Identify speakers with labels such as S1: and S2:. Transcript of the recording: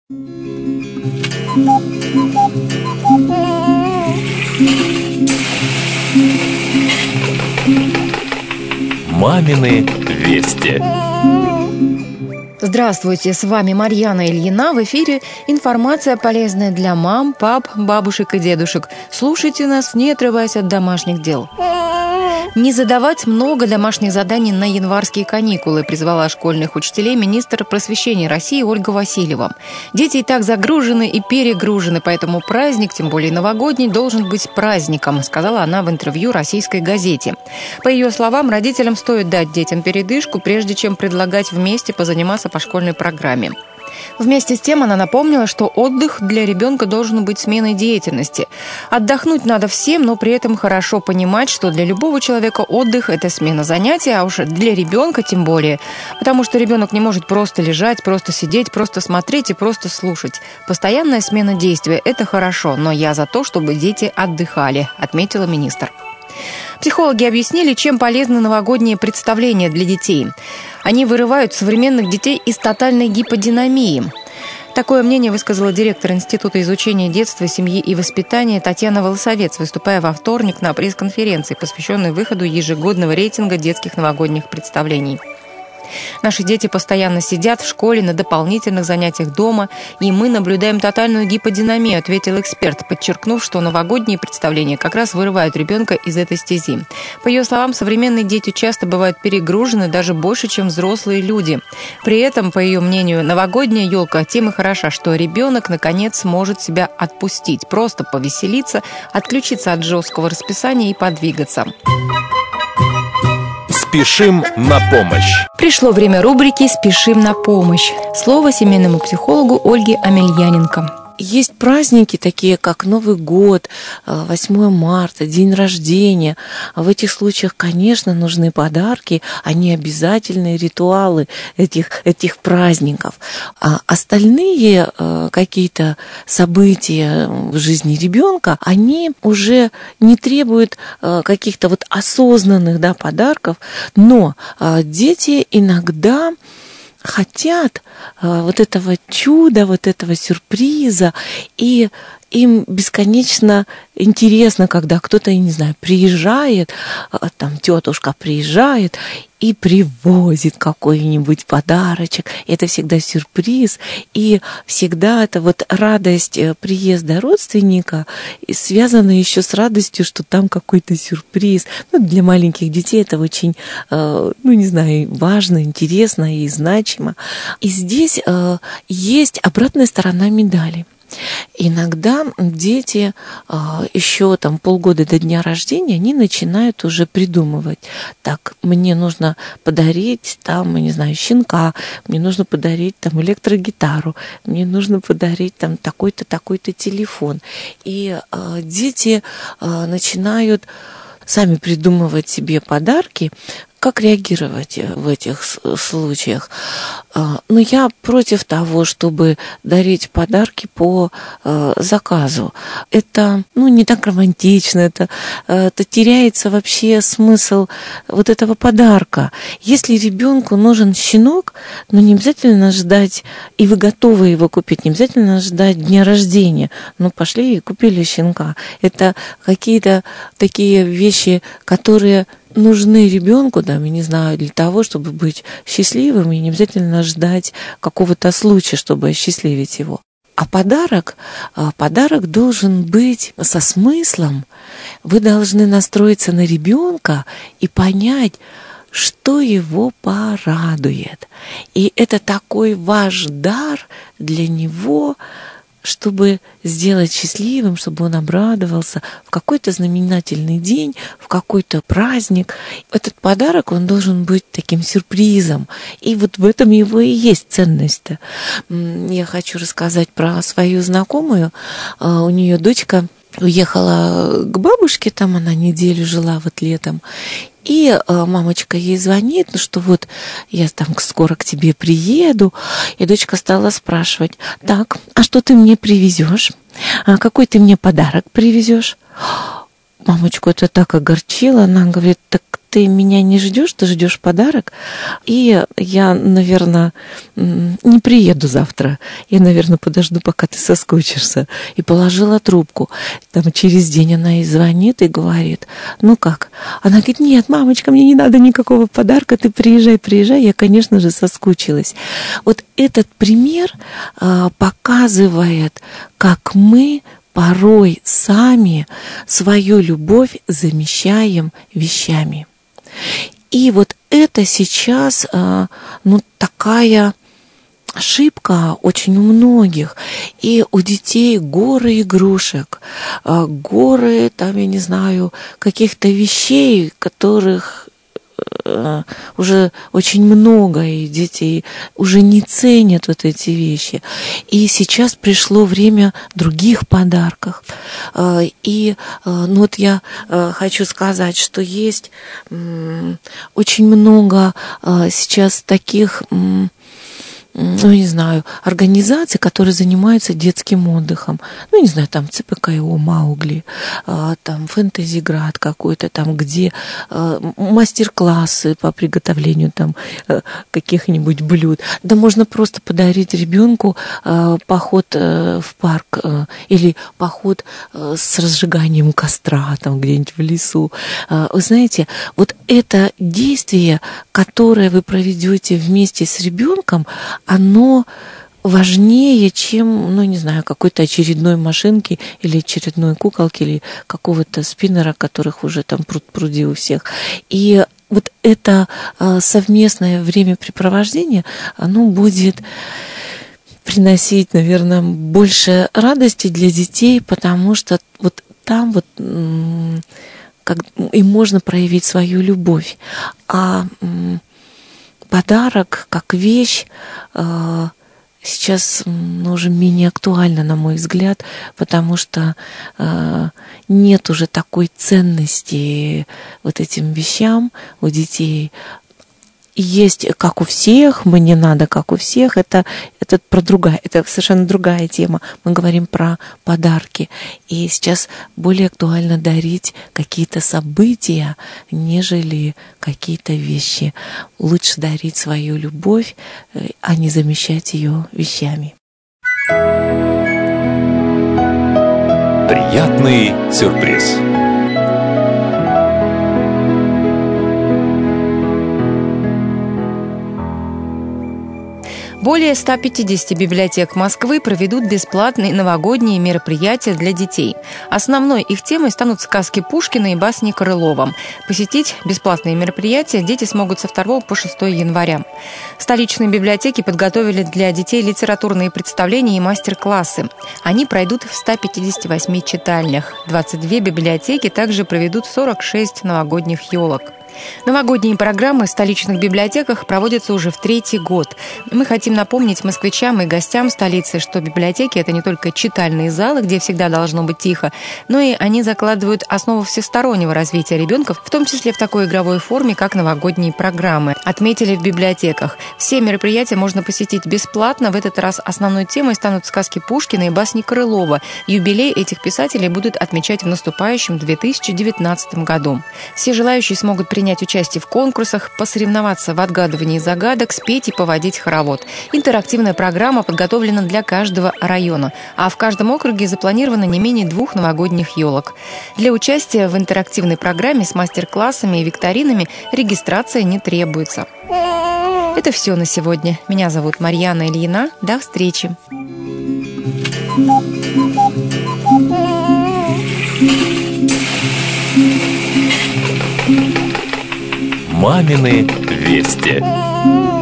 S1: Мамины вести.
S2: Здравствуйте, с вами Марьяна Ильина. В эфире информация, полезная для мам, пап, бабушек и дедушек. Слушайте нас, не отрываясь от домашних дел. Не задавать много домашних заданий на январские каникулы, призвала школьных учителей министр просвещения России Ольга Васильева. Дети и так загружены и перегружены, поэтому праздник, тем более новогодний, должен быть праздником, сказала она в интервью российской газете. По ее словам, родителям стоит дать детям передышку, прежде чем предлагать вместе позаниматься по школьной программе. Вместе с тем она напомнила, что отдых для ребенка должен быть сменой деятельности. Отдохнуть надо всем, но при этом хорошо понимать, что для любого человека отдых – это смена занятий, а уж для ребенка тем более. Потому что ребенок не может просто лежать, просто сидеть, просто смотреть и просто слушать. Постоянная смена действия – это хорошо, но я за то, чтобы дети отдыхали, отметила министр. Психологи объяснили, чем полезны новогодние представления для детей. Они вырывают современных детей из тотальной гиподинамии. Такое мнение высказала директор Института изучения детства, семьи и воспитания Татьяна Волосовец, выступая во вторник на пресс-конференции, посвященной выходу ежегодного рейтинга детских новогодних представлений. Наши дети постоянно сидят в школе, на дополнительных занятиях дома, и мы наблюдаем тотальную гиподинамию, ответил эксперт, подчеркнув, что новогодние представления как раз вырывают ребенка из этой стези. По ее словам, современные дети часто бывают перегружены даже больше, чем взрослые люди. При этом, по ее мнению, новогодняя елка тем и хороша, что ребенок наконец сможет себя отпустить, просто повеселиться, отключиться от жесткого расписания и подвигаться.
S1: Спешим на помощь.
S2: Пришло время рубрики «Спешим на помощь». Слово семейному психологу Ольге Амельяненко.
S3: Есть праздники, такие как Новый год, 8 марта, день рождения. В этих случаях, конечно, нужны подарки, они обязательные ритуалы этих праздников. А остальные какие-то события в жизни ребенка, они уже не требуют каких-то вот осознанных подарков, но дети иногда хотят вот этого чуда, вот этого сюрприза, и им бесконечно интересно, когда кто-то, я не знаю, приезжает, там тетушка приезжает и привозит какой-нибудь подарочек. Это всегда сюрприз, и всегда это вот радость приезда родственника связана еще с радостью, что там какой-то сюрприз. Для маленьких детей это очень, важно, интересно и значимо. И здесь есть обратная сторона медали. Иногда дети еще полгода до дня рождения, они начинают уже придумывать. Так, мне нужно подарить щенка, мне нужно подарить электрогитару, мне нужно подарить такой-то, такой-то телефон. И дети начинают сами придумывать себе подарки. Как реагировать в этих случаях? Я против того, чтобы дарить подарки по заказу. Это не так романтично, это теряется вообще смысл вот этого подарка. Если ребенку нужен щенок, не обязательно ждать, и вы готовы его купить, не обязательно ждать дня рождения. Пошли и купили щенка. Это какие-то такие вещи, которые нужны ребенку, для того, чтобы быть счастливым, и не обязательно ждать какого-то случая, чтобы осчастливить его. А подарок должен быть со смыслом. Вы должны настроиться на ребенка и понять, что его порадует. И это такой ваш дар для него, чтобы сделать счастливым, чтобы он обрадовался в какой-то знаменательный день, в какой-то праздник. Этот подарок, он должен быть таким сюрпризом. И вот в этом его и есть ценность-то. Я хочу рассказать про свою знакомую. У нее дочка уехала к бабушке, там она неделю жила летом. И мамочка ей звонит, что я скоро к тебе приеду. И дочка стала спрашивать: так, а что ты мне привезешь? Какой ты мне подарок привезешь? Мамочку это так огорчило. Она говорит: так ты меня не ждешь, ты ждешь подарок, и я, наверное, не приеду завтра. Я, наверное, подожду, пока ты соскучишься. И положила трубку. Там через день она ей звонит и говорит: ну как? Она говорит: нет, мамочка, мне не надо никакого подарка, ты приезжай. Я, конечно же, соскучилась. Вот этот пример показывает, как мы порой сами свою любовь замещаем вещами. И вот это сейчас, такая ошибка очень у многих. И у детей горы игрушек, горы, я не знаю, каких-то вещей, которых уже очень много, и дети уже не ценят вот эти вещи. И сейчас пришло время других подарков. И я хочу сказать, что есть очень много сейчас таких, организаций, которые занимаются детским отдыхом. Там ЦПКО, Маугли, там Фэнтезиград какой-то, там, где мастер-классы по приготовлению там каких-нибудь блюд. Да можно просто подарить ребенку поход в парк или поход с разжиганием костра там где-нибудь в лесу. Вы знаете, вот это действие, которое вы проведете вместе с ребенком, оно важнее, чем, какой-то очередной машинки или очередной куколки или какого-то спиннера, которых уже там пруд-пруди у всех. И вот это совместное времяпрепровождение, оно будет приносить, наверное, больше радости для детей, потому что вот там им можно проявить свою любовь. А подарок как вещь сейчас уже менее актуально, на мой взгляд, потому что нет уже такой ценности вот этим вещам у детей. Есть как у всех, мне надо как у всех, это совершенно другая тема. Мы говорим про подарки. И сейчас более актуально дарить какие-то события, нежели какие-то вещи. Лучше дарить свою любовь, а не замещать ее вещами.
S1: Приятный сюрприз.
S2: Более 150 библиотек Москвы проведут бесплатные новогодние мероприятия для детей. Основной их темой станут сказки Пушкина и басни Крылова. Посетить бесплатные мероприятия дети смогут со 2 по 6 января. Столичные библиотеки подготовили для детей литературные представления и мастер-классы. Они пройдут в 158 читальнях. 22 библиотеки также проведут 46 новогодних елок. Новогодние программы в столичных библиотеках проводятся уже в 3-й год. Мы хотим напомнить москвичам и гостям столицы, что библиотеки – это не только читальные залы, где всегда должно быть тихо, но и они закладывают основу всестороннего развития ребенка, в том числе в такой игровой форме, как новогодние программы. Отметили в библиотеках. Все мероприятия можно посетить бесплатно. В этот раз основной темой станут сказки Пушкина и басни Крылова. Юбилей этих писателей будут отмечать в наступающем 2019 году. Все желающие смогут принять участие в конкурсах, посоревноваться в отгадывании загадок, спеть и поводить хоровод. Интерактивная программа подготовлена для каждого района, а в каждом округе запланировано не менее 2 новогодних елок. Для участия в интерактивной программе с мастер-классами и викторинами регистрация не требуется. Это все на сегодня. Меня зовут Марьяна Ильина. До встречи.
S1: Мамины вести.